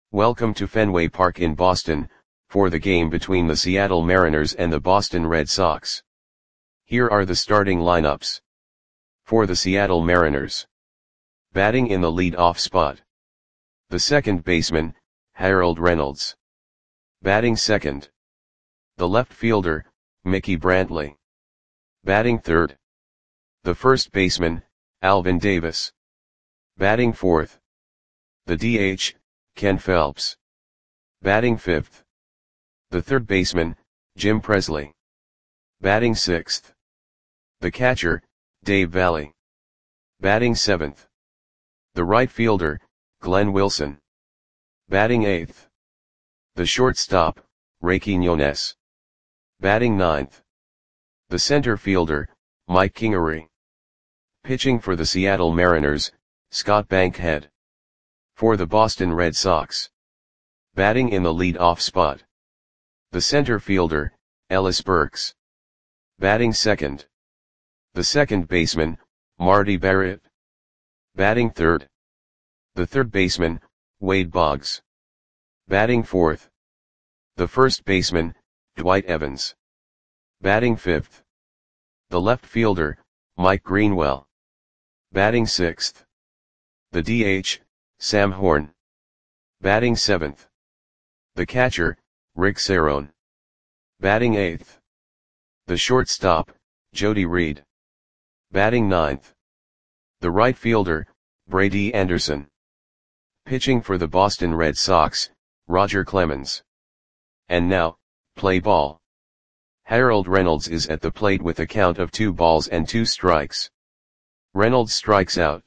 Welcome to Fenway Park in Boston, for the game between the Seattle Mariners and the Boston Red Sox. Here are the starting lineups. For the Seattle Mariners. Batting in the lead-off spot. The second baseman, Harold Reynolds. Batting second. The left fielder, Mickey Brantley. Batting third. The first baseman, Alvin Davis. Batting fourth. The DH, Ken Phelps. Batting fifth. The third baseman, Jim Presley. Batting sixth. The catcher, Dave Valle. Batting seventh. The right fielder, Glenn Wilson. Batting eighth. The shortstop, Ray Quiñones. Batting ninth. The center fielder, Mike Kingery. Pitching for the Seattle Mariners, Scott Bankhead. For the Boston Red Sox. Batting in the lead-off spot. The center fielder, Ellis Burks. Batting second. The second baseman, Marty Barrett. Batting third. The third baseman, Wade Boggs. Batting fourth. The first baseman, Dwight Evans. Batting fifth. The left fielder, Mike Greenwell. Batting sixth. The DH, Sam Horn. Batting seventh. The catcher, Rick Cerone. Batting eighth. The shortstop, Jody Reed. Batting ninth. The right fielder, Brady Anderson. Pitching for the Boston Red Sox, Roger Clemens. And now, play ball. Harold Reynolds is at the plate with a count of 2 balls and 2 strikes. Reynolds strikes out.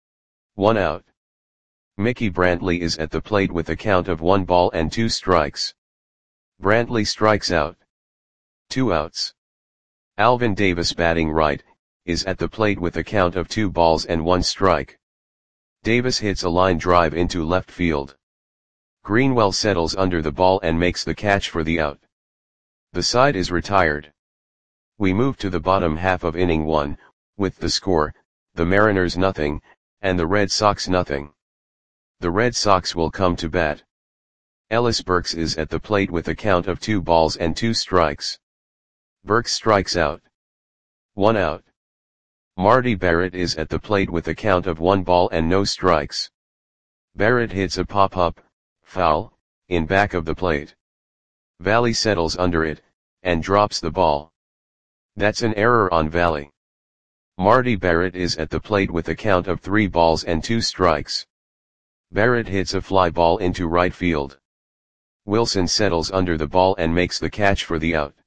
1 out. Mickey Brantley is at the plate with a count of 1 ball and 2 strikes. Brantley strikes out. 2 outs. Alvin Davis, batting right, is at the plate with a count of 2 balls and 1 strike. Davis hits a line drive into left field. Greenwell settles under the ball and makes the catch for the out. The side is retired. We move to the bottom half of inning 1, with the score, the Mariners nothing, and the Red Sox nothing. The Red Sox will come to bat. Ellis Burks is at the plate with a count of 2 balls and 2 strikes. Burks strikes out. 1 out. Marty Barrett is at the plate with a count of 1 ball and no strikes. Barrett hits a pop-up, foul, in back of the plate. Valle settles under it, and drops the ball. That's an error on Valle. Marty Barrett is at the plate with a count of 3 balls and 2 strikes. Barrett hits a fly ball into right field. Wilson settles under the ball and makes the catch for the out.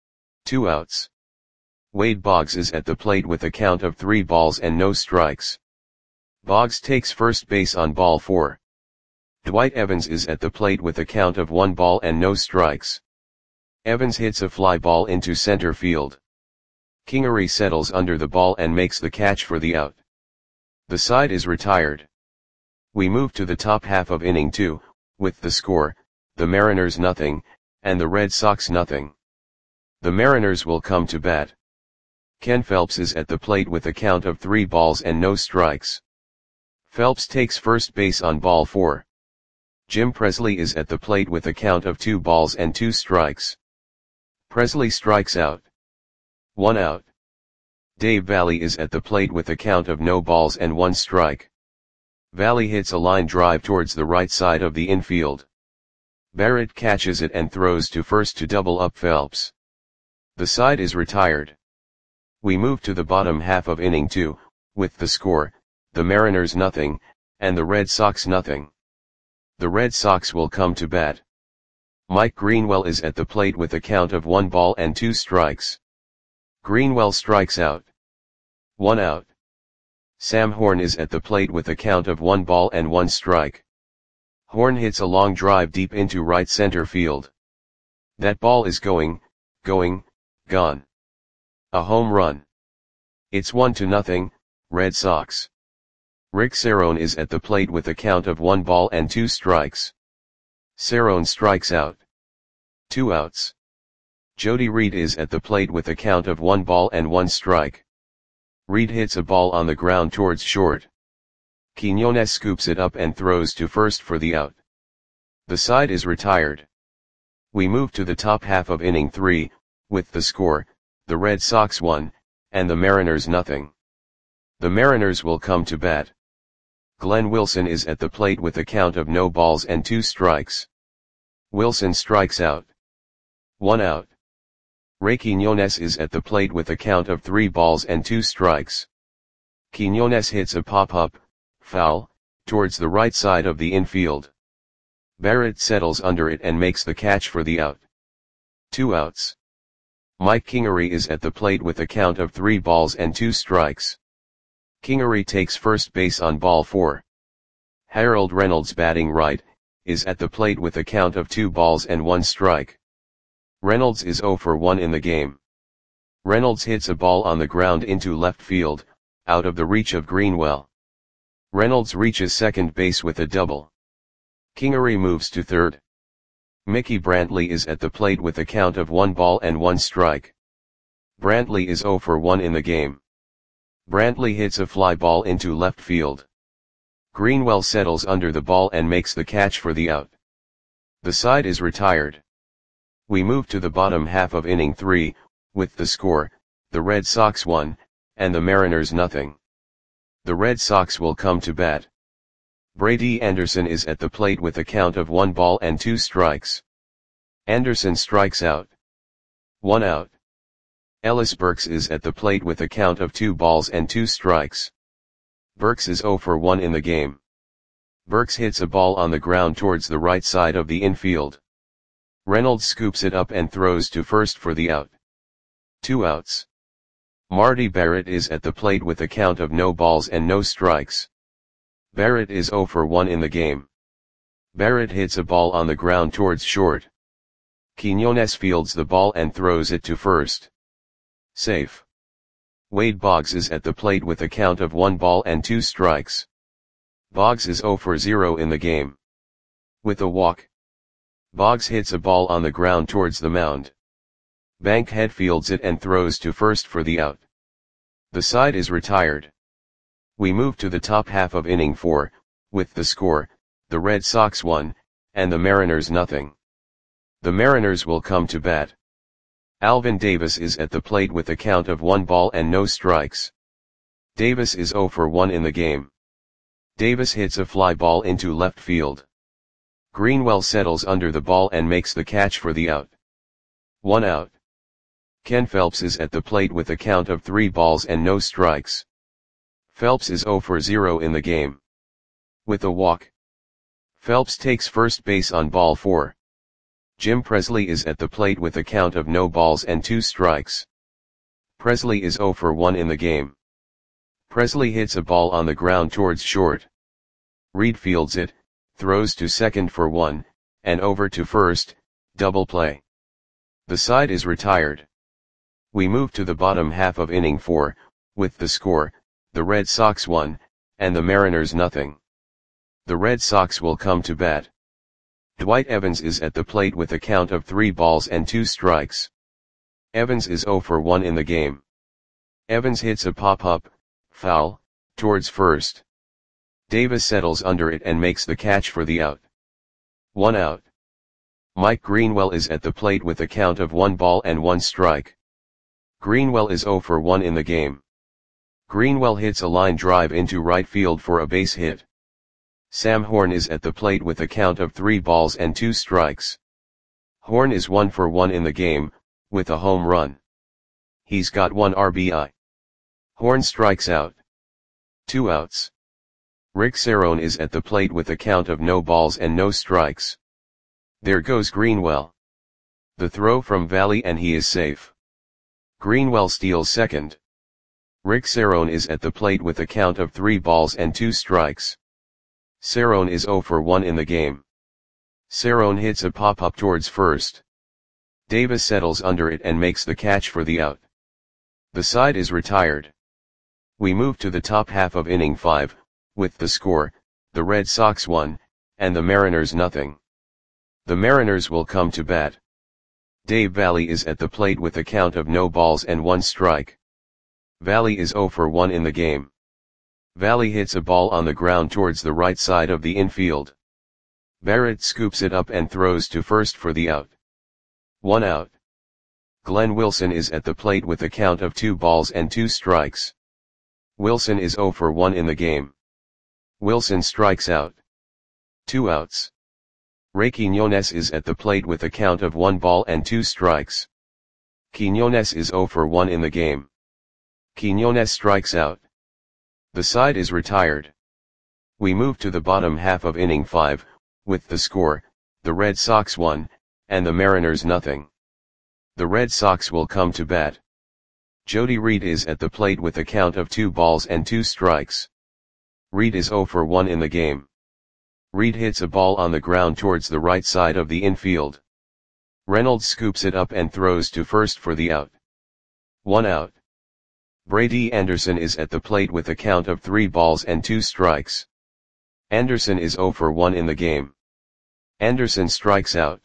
2 outs. Wade Boggs is at the plate with a count of 3 balls and no strikes. Boggs takes first base on ball 4. Dwight Evans is at the plate with a count of 1 ball and no strikes. Evans hits a fly ball into center field. Kingery settles under the ball and makes the catch for the out. The side is retired. We move to the top half of inning 2, with the score, the Mariners nothing, and the Red Sox nothing. The Mariners will come to bat. Ken Phelps is at the plate with a count of 3 balls and no strikes. Phelps takes first base on ball 4. Jim Presley is at the plate with a count of 2 balls and 2 strikes. Presley strikes out. 1 out. Dave Valle is at the plate with a count of no balls and 1 strike. Valle hits a line drive towards the right side of the infield. Barrett catches it and throws to first to double up Phelps. The side is retired. We move to the bottom half of inning 2, with the score, the Mariners nothing, and the Red Sox nothing. The Red Sox will come to bat. Mike Greenwell is at the plate with a count of 1 ball and 2 strikes. Greenwell strikes out. 1 out. Sam Horn is at the plate with a count of 1 ball and 1 strike. Horn hits a long drive deep into right center field. That ball is gone. A home run. It's 1-0, Red Sox. Rick Cerone is at the plate with a count of 1 ball and 2 strikes. Cerone strikes out. 2 outs. Jody Reed is at the plate with a count of 1 ball and 1 strike. Reed hits a ball on the ground towards short. Quiñones scoops it up and throws to first for the out. The side is retired. We move to the top half of inning 3, with the score, the Red Sox 1, and the Mariners nothing. The Mariners will come to bat. Glenn Wilson is at the plate with a count of no balls and 2 strikes. Wilson strikes out. 1 out. Ray Quiñones is at the plate with a count of 3 balls and 2 strikes. Quiñones hits a pop-up, foul, towards the right side of the infield. Barrett settles under it and makes the catch for the out. 2 outs. Mike Kingery is at the plate with a count of 3 balls and 2 strikes. Kingery takes first base on ball 4. Harold Reynolds, batting right, is at the plate with a count of 2 balls and 1 strike. Reynolds is 0 for 1 in the game. Reynolds hits a ball on the ground into left field, out of the reach of Greenwell. Reynolds reaches second base with a double. Kingery moves to third. Mickey Brantley is at the plate with a count of 1 ball and 1 strike. Brantley is 0 for 1 in the game. Brantley hits a fly ball into left field. Greenwell settles under the ball and makes the catch for the out. The side is retired. We move to the bottom half of inning 3, with the score, the Red Sox 1, and the Mariners nothing. The Red Sox will come to bat. Brady Anderson is at the plate with a count of 1 ball and 2 strikes. Anderson strikes out. 1 out. Ellis Burks is at the plate with a count of 2 balls and 2 strikes. Burks is 0 for 1 in the game. Burks hits a ball on the ground towards the right side of the infield. Reynolds scoops it up and throws to first for the out. 2 outs. Marty Barrett is at the plate with a count of no balls and no strikes. Barrett is 0 for 1 in the game. Barrett hits a ball on the ground towards short. Quiñones fields the ball and throws it to first. Safe. Wade Boggs is at the plate with a count of 1 ball and 2 strikes. Boggs is 0 for 0 in the game. With a walk. Boggs hits a ball on the ground towards the mound. Bankhead fields it and throws to first for the out. The side is retired. We move to the top half of inning 4, with the score, the Red Sox 1, and the Mariners nothing. The Mariners will come to bat. Alvin Davis is at the plate with a count of 1 ball and no strikes. Davis is 0 for 1 in the game. Davis hits a fly ball into left field. Greenwell settles under the ball and makes the catch for the out. 1 out. Ken Phelps is at the plate with a count of 3 balls and no strikes. Phelps is 0 for 0 in the game. With a walk. Phelps takes first base on ball 4. Jim Presley is at the plate with a count of no balls and 2 strikes. Presley is 0 for 1 in the game. Presley hits a ball on the ground towards short. Reed fields it, throws to second for 1, and over to first, double play. The side is retired. We move to the bottom half of inning 4, with the score, the Red Sox 1, and the Mariners nothing. The Red Sox will come to bat. Dwight Evans is at the plate with a count of 3 balls and 2 strikes. Evans is 0 for 1 in the game. Evans hits a pop-up, foul, towards first. Davis settles under it and makes the catch for the out. 1 out. Mike Greenwell is at the plate with a count of 1 ball and 1 strike. Greenwell is 0 for 1 in the game. Greenwell hits a line drive into right field for a base hit. Sam Horn is at the plate with a count of 3 balls and 2 strikes. Horn is 1 for 1 in the game, with a home run. He's got 1 RBI. Horn strikes out. 2 outs. Rick Cerrone is at the plate with a count of no balls and no strikes. There goes Greenwell. The throw from Valley and he is safe. Greenwell steals second. Rick Cerrone is at the plate with a count of 3 balls and 2 strikes. Cerrone is 0 for 1 in the game. Cerrone hits a pop-up towards first. Davis settles under it and makes the catch for the out. The side is retired. We move to the top half of inning 5, with the score, the Red Sox 1, and the Mariners nothing. The Mariners will come to bat. Dave Valley is at the plate with a count of no balls and 1 strike. Valley is 0 for 1 in the game. Valley hits a ball on the ground towards the right side of the infield. Barrett scoops it up and throws to first for the out. 1 out. Glenn Wilson is at the plate with a count of 2 balls and 2 strikes. Wilson is 0 for 1 in the game. Wilson strikes out. 2 outs. Ray Quiñones is at the plate with a count of 1 ball and 2 strikes. Quiñones is 0 for 1 in the game. Quiñones strikes out. The side is retired. We move to the bottom half of inning 5, with the score, the Red Sox 1, and the Mariners nothing. The Red Sox will come to bat. Jody Reed is at the plate with a count of 2 balls and 2 strikes. Reed is 0 for 1 in the game. Reed hits a ball on the ground towards the right side of the infield. Reynolds scoops it up and throws to first for the out. 1 out. Brady Anderson is at the plate with a count of 3 balls and 2 strikes. Anderson is 0 for 1 in the game. Anderson strikes out.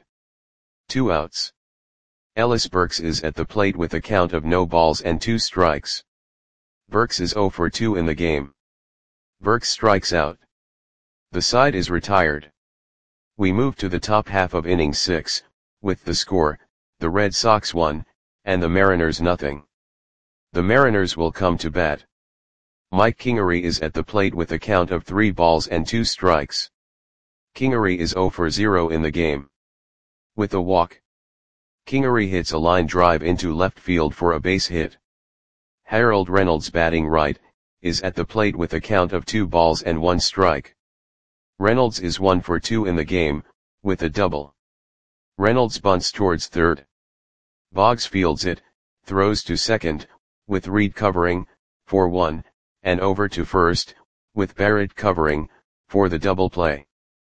2 outs. Ellis Burks is at the plate with a count of no balls and 2 strikes. Burks is 0 for 2 in the game. Burks strikes out. The side is retired. We move to the top half of inning 6, with the score, the Red Sox 1, and the Mariners nothing. The Mariners will come to bat. Mike Kingery is at the plate with a count of 3 balls and 2 strikes. Kingery is 0 for 0 in the game. With a walk. Kingery hits a line drive into left field for a base hit. Harold Reynolds, batting right, is at the plate with a count of 2 balls and 1 strike. Reynolds is 1 for 2 in the game, with a double. Reynolds bunts towards third. Boggs fields it, throws to second, with Reed covering, for 1, and over to first, with Barrett covering, for the double play.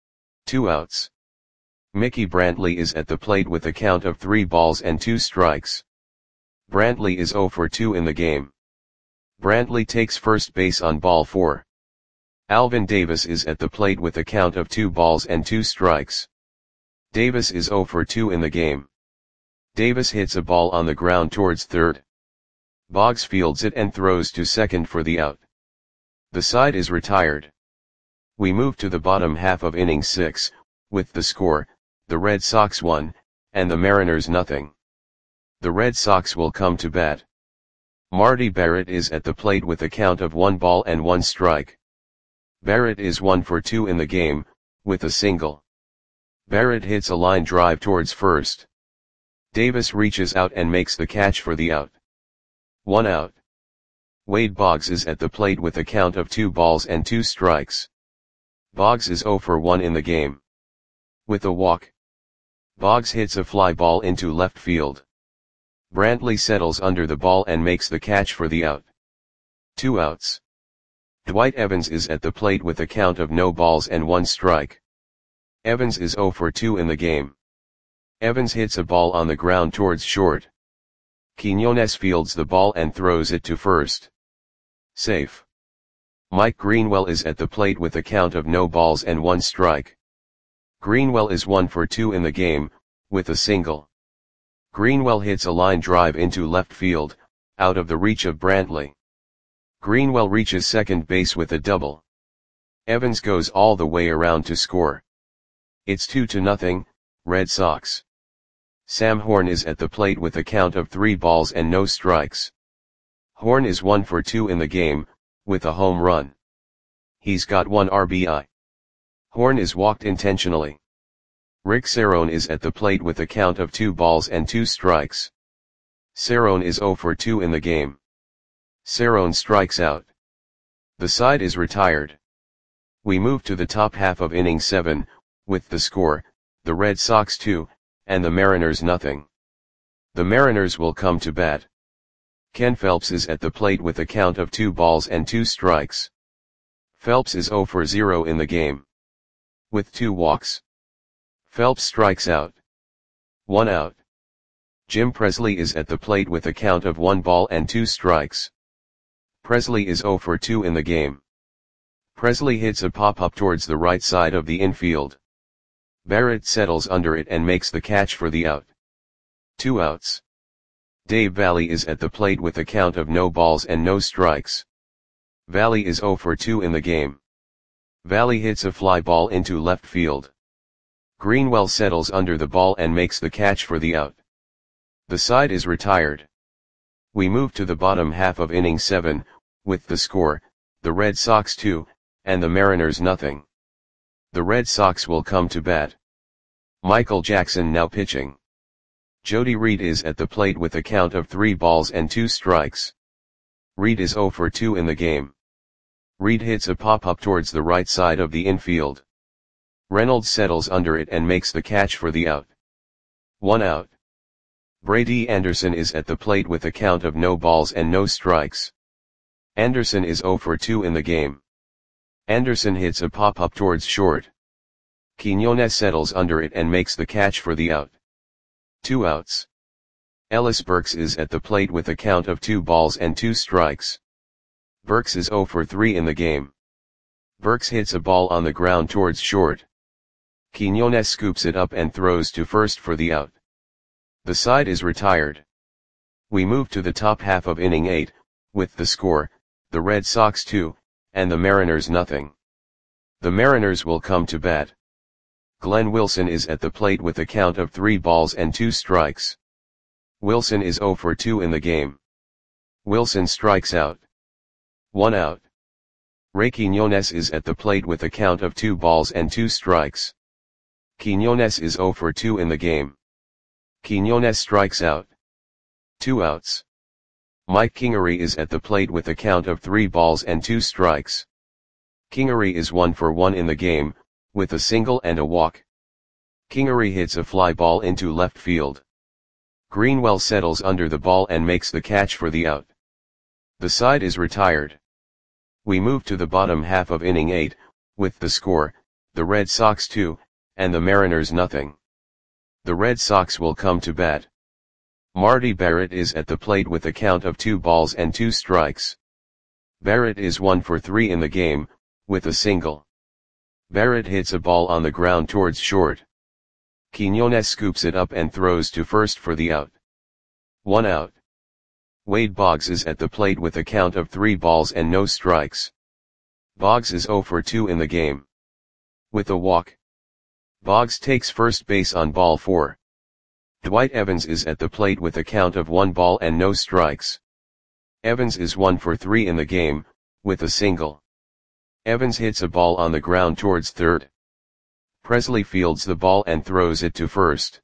2 outs. Mickey Brantley is at the plate with a count of 3 balls and 2 strikes. Brantley is 0 for 2 in the game. Brantley takes first base on ball 4. Alvin Davis is at the plate with a count of 2 balls and 2 strikes. Davis is 0 for 2 in the game. Davis hits a ball on the ground towards third. Boggs fields it and throws to second for the out. The side is retired. We move to the bottom half of inning 6, with the score, the Red Sox 1, and the Mariners nothing. The Red Sox will come to bat. Marty Barrett is at the plate with a count of 1 ball and 1 strike. Barrett is 1 for 2 in the game, with a single. Barrett hits a line drive towards first. Davis reaches out and makes the catch for the out. 1 out. Wade Boggs is at the plate with a count of 2 balls and 2 strikes. Boggs is 0 for 1 in the game. With a walk. Boggs hits a fly ball into left field. Brantley settles under the ball and makes the catch for the out. 2 outs. Dwight Evans is at the plate with a count of no balls and 1 strike. Evans is 0 for 2 in the game. Evans hits a ball on the ground towards short. Quiñones fields the ball and throws it to first. Safe. Mike Greenwell is at the plate with a count of no balls and 1 strike. Greenwell is 1 for 2 in the game, with a single. Greenwell hits a line drive into left field, out of the reach of Brantley. Greenwell reaches second base with a double. Evans goes all the way around to score. It's 2-0, Red Sox. Sam Horn is at the plate with a count of 3 balls and no strikes. Horn is 1 for 2 in the game, with a home run. He's got 1 RBI. Horn is walked intentionally. Rick Cerrone is at the plate with a count of 2 balls and 2 strikes. Cerrone is 0 for 2 in the game. Cerrone strikes out. The side is retired. We move to the top half of inning 7, with the score, the Red Sox 2, and the Mariners nothing. The Mariners will come to bat. Ken Phelps is at the plate with a count of 2 balls and 2 strikes. Phelps is 0 for 0 in the game. With 2 walks. Phelps strikes out. 1 out. Jim Presley is at the plate with a count of 1 ball and 2 strikes. Presley is 0 for 2 in the game. Presley hits a pop-up towards the right side of the infield. Barrett settles under it and makes the catch for the out. 2 outs. Dave Valle is at the plate with a count of no balls and no strikes. Valle is 0 for 2 in the game. Valle hits a fly ball into left field. Greenwell settles under the ball and makes the catch for the out. The side is retired. We move to the bottom half of inning 7, with the score, the Red Sox 2, and the Mariners nothing. The Red Sox will come to bat. Michael Jackson now pitching. Jody Reed is at the plate with a count of 3 balls and 2 strikes. Reed is 0 for 2 in the game. Reed hits a pop-up towards the right side of the infield. Reynolds settles under it and makes the catch for the out. 1 out. Brady Anderson is at the plate with a count of no balls and no strikes. Anderson is 0 for 2 in the game. Anderson hits a pop-up towards short. Quiñones settles under it and makes the catch for the out. 2 outs. Ellis Burks is at the plate with a count of 2 balls and 2 strikes. Burks is 0 for 3 in the game. Burks hits a ball on the ground towards short. Quiñones scoops it up and throws to first for the out. The side is retired. We move to the top half of inning 8, with the score, the Red Sox 2, and the Mariners nothing. The Mariners will come to bat. Glenn Wilson is at the plate with a count of 3 balls and 2 strikes. Wilson is 0 for 2 in the game. Wilson strikes out. 1 out. Ray Quiñones is at the plate with a count of 2 balls and 2 strikes. Quiñones is 0 for 2 in the game. Quiñones strikes out. 2 outs. Mike Kingery is at the plate with a count of 3 balls and 2 strikes. Kingery is 1 for 1 in the game, with a single and a walk. Kingery hits a fly ball into left field. Greenwell settles under the ball and makes the catch for the out. The side is retired. We move to the bottom half of inning 8, with the score, the Red Sox 2, and the Mariners nothing. The Red Sox will come to bat. Marty Barrett is at the plate with a count of 2 balls and 2 strikes. Barrett is 1 for 3 in the game, with a single. Barrett hits a ball on the ground towards short. Quiñones scoops it up and throws to first for the out. 1 out. Wade Boggs is at the plate with a count of 3 balls and no strikes. Boggs is 0 for 2 in the game. With a walk. Boggs takes first base on ball 4. Dwight Evans is at the plate with a count of 1 ball and no strikes. Evans is 1 for 3 in the game, with a single. Evans hits a ball on the ground towards third. Presley fields the ball and throws it to first.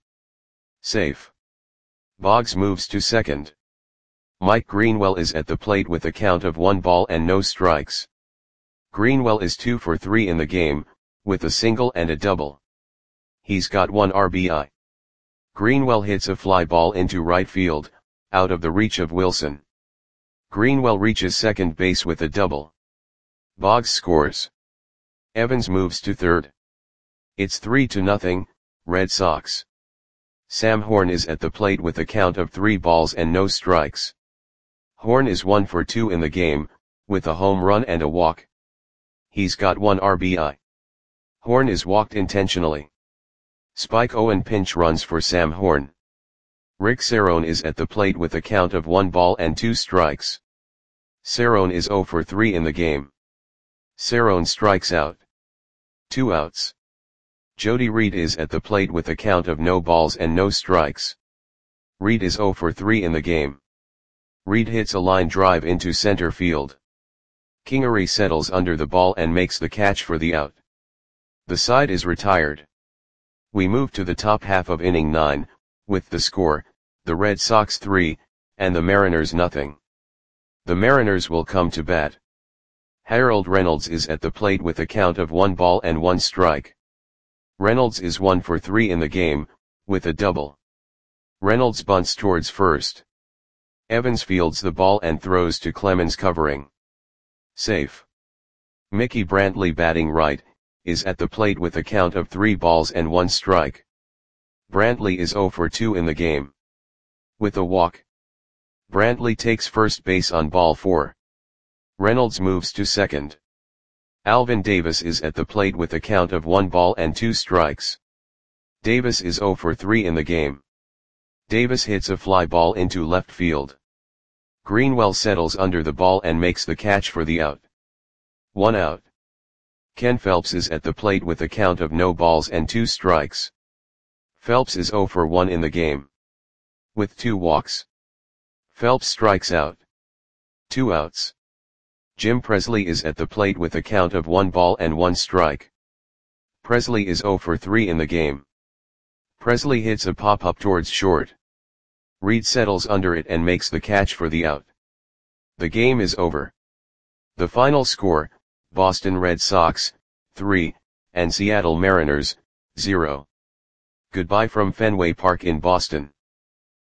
Safe. Boggs moves to second. Mike Greenwell is at the plate with a count of 1 ball and no strikes. Greenwell is 2 for 3 in the game, with a single and a double. He's got 1 RBI. Greenwell hits a fly ball into right field, out of the reach of Wilson. Greenwell reaches second base with a double. Boggs scores. Evans moves to third. It's 3-0, Red Sox. Sam Horn is at the plate with a count of 3 balls and no strikes. Horn is 1 for 2 in the game, with a home run and a walk. He's got 1 RBI. Horn is walked intentionally. Spike Owen pinch runs for Sam Horn. Rick Cerrone is at the plate with a count of 1 ball and 2 strikes. Cerrone is 0 for 3 in the game. Cerrone strikes out. 2 outs. Jody Reed is at the plate with a count of no balls and no strikes. Reed is 0 for 3 in the game. Reed hits a line drive into center field. Kingery settles under the ball and makes the catch for the out. The side is retired. We move to the top half of inning 9, with the score, the Red Sox 3, and the Mariners nothing. The Mariners will come to bat. Harold Reynolds is at the plate with a count of 1 ball and 1 strike. Reynolds is 1 for 3 in the game, with a double. Reynolds bunts towards first. Evans fields the ball and throws to Clemens covering. Safe. Mickey Brantley batting right, is at the plate with a count of 3 balls and 1 strike. Brantley is 0 for 2 in the game. With a walk. Brantley takes first base on ball 4. Reynolds moves to second. Alvin Davis is at the plate with a count of 1 ball and 2 strikes. Davis is 0 for 3 in the game. Davis hits a fly ball into left field. Greenwell settles under the ball and makes the catch for the out. 1 out. Ken Phelps is at the plate with a count of no balls and 2 strikes. Phelps is 0 for 1 in the game. With 2 walks. Phelps strikes out. 2 outs. Jim Presley is at the plate with a count of 1 ball and 1 strike. Presley is 0 for 3 in the game. Presley hits a pop-up towards short. Reed settles under it and makes the catch for the out. The game is over. The final score, Boston Red Sox, 3, and Seattle Mariners, 0. Goodbye from Fenway Park in Boston.